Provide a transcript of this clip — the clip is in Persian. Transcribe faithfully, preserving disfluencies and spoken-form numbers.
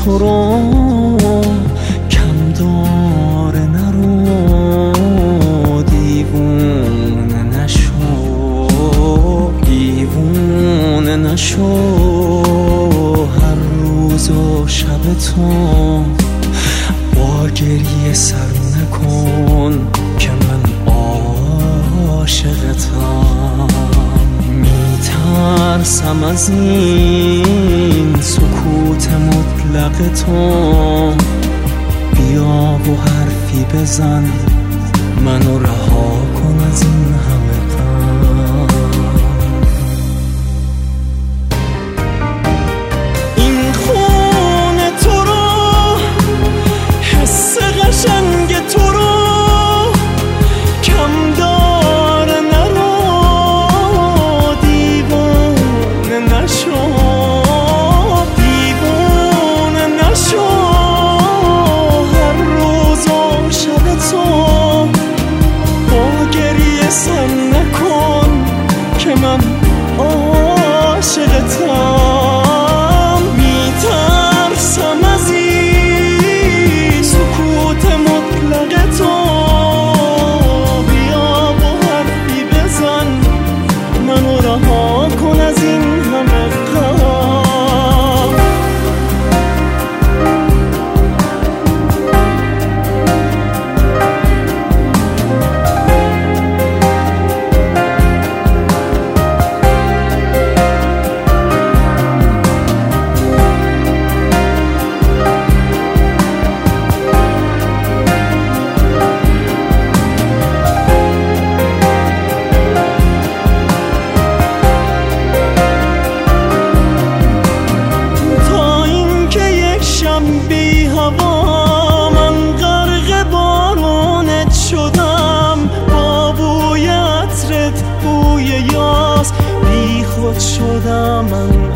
تو رو کم داره نرو، دیوونه نشو، دیوونه نشو. هر روز و شب تو با گریه سر نکن که من عاشقتم. میترسم از این سکوت مطلق تو، بیا و حرفی بزن منو رها کن از این همه غم. این خونه تو رو، حس قشنگ تو رو کم داره نرو، دیوونه نشو، دیوونه نشو. هر روز و شب تو با گریه سر نکن که من عاشقتم. میترسم از این سکوت مطلق تو، بیا و حرفی بزن منو رها کن از این همه غم. بی هوا من غرق بارونت شدم، با بوی عطرت بوی یاس بی خود شدم من.